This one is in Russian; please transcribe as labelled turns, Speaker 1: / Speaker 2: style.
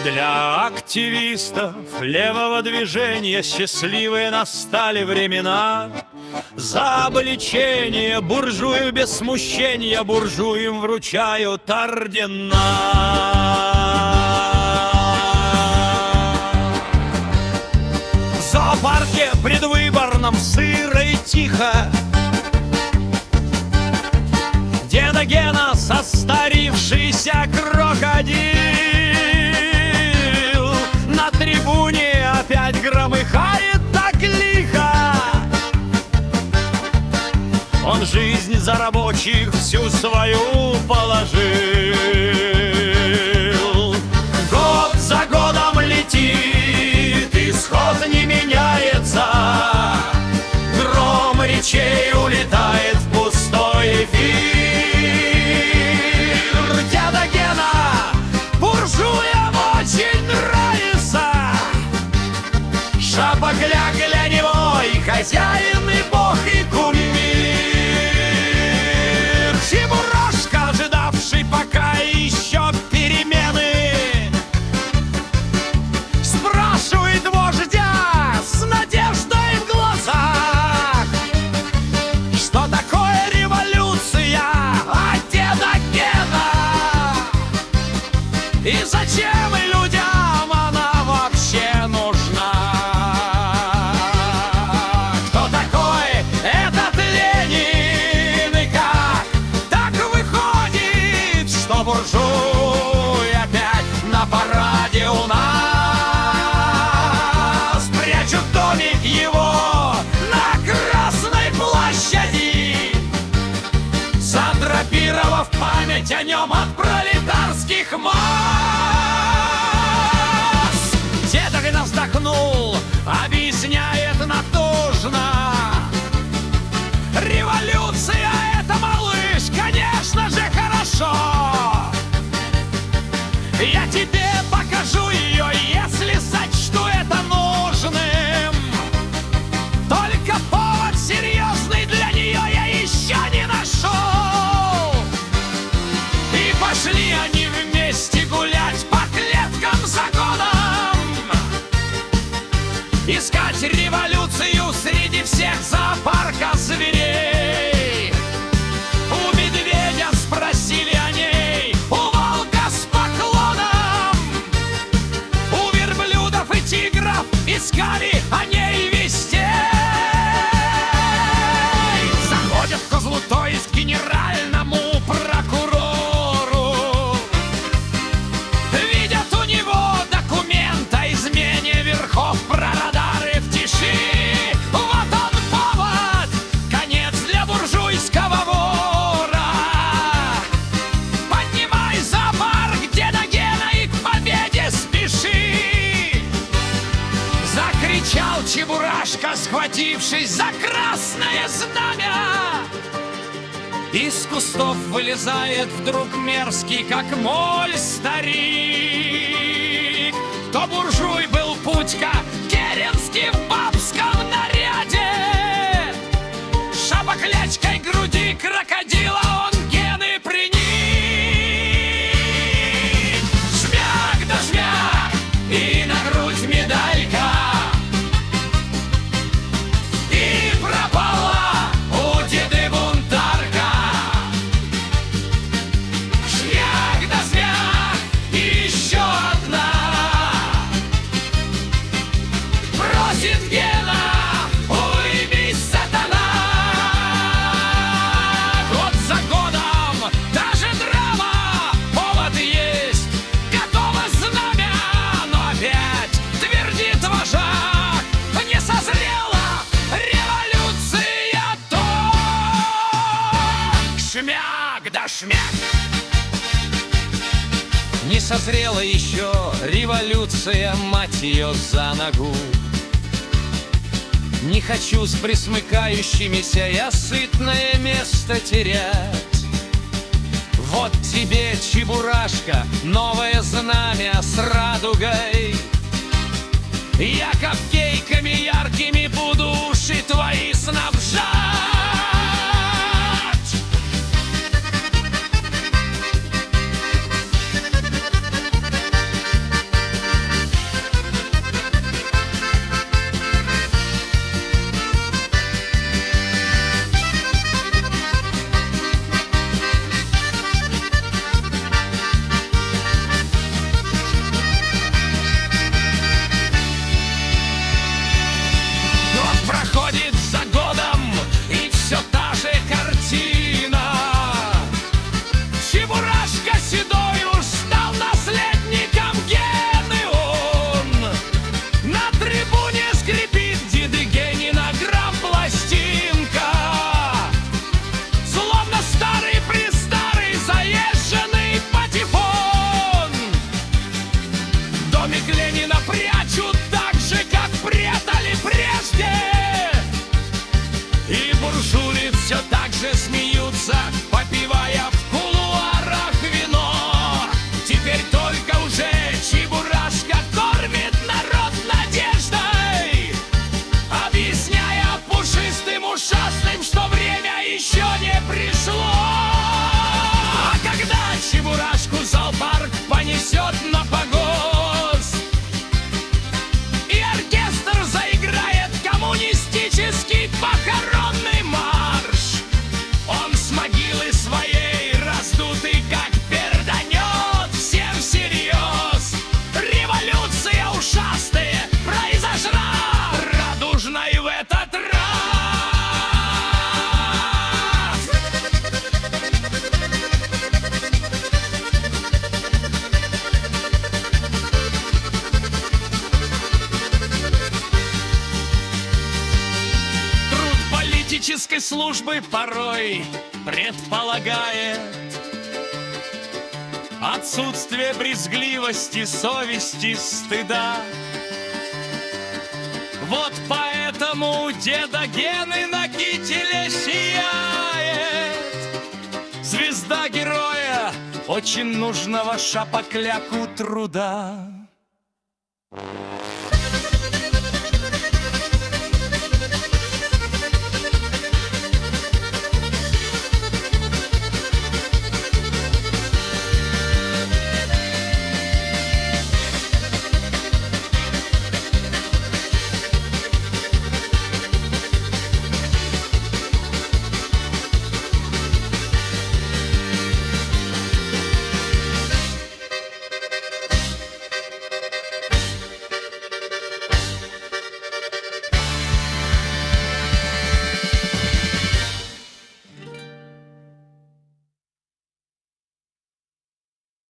Speaker 1: Для активистов левого движения счастливые настали времена. За обличение буржуев без смущения буржуям вручают ордена. В зоопарке предвыборном сыро и тихо деда Гена, состарившийся крокодил, на трибуне опять громыхает так лихо. Он жизнь за рабочих всю свою положил. Год за годом летит, исход не меняется. Гром речей улетает в пустой эфир. Деда Гена буржуям очень нравится. Шапокляк для него и хозяин, и бог, и кумир. Чебурашка, ожидавший пока еще перемены, спрашивает вождя с надеждой в глазах, что такое революция, а деда Гена? И зачем людям она вообще нужна? Кто такой этот Ленин и как так выходит, что буржуй опять на параде у нас? Прячут домик его на Красной площади, задрапировав память о нем от пролетарских масс. Деда Гена вздохнул, объясняет натужно: революция — это, малыш, конечно же, хорошо. Я тебе покажу ее, если сочту это нужным. Только повод серьезный для нее я еще не нашел. И пошли они вместе гулять по клеткам за годом, искать революцию среди всех зоопарка зверей. У медведя спросили о ней, у волка с поклоном, у верблюдов и тигров искали о ней везде. Заходят к козлу, то есть к генеральному прокурору, видят у него документ о измене верхов про радары в тиши. Вот он повод, конец для буржуйского вора. Поднимай зоопарк, деда Гена, и к победе спеши! Закричал Чебурашка, схватившись за красное знамя. Из кустов вылезает вдруг мерзкий, как моль, старик. То буржуй был Путька, Керенский в бабском наряде. Шапоклячкой груди крокодила он Гены приник. Шмяк да шмяк, и на грудь медалька, и пропала у деды бунтарка. Шмяк да шмяк, и еще одна. Просит Гена: уймись, сатана. Год за годом даже драма, повод есть, готово знамя, но опять твердит вожак: не созрела революция то. Шмяк да шмяк. Не созрела еще революция, мать ее за ногу. Не хочу с присмыкающимися я сытное место терять. Вот тебе, Чебурашка, новое знамя с радугой. Я капкейками яркими буду уши твои снабжать. дипломатической службы порой предполагает отсутствие брезгливости, совести, стыда. Вот поэтому деда Гены на кителе сияет звезда героя, очень нужного шапокляку труда.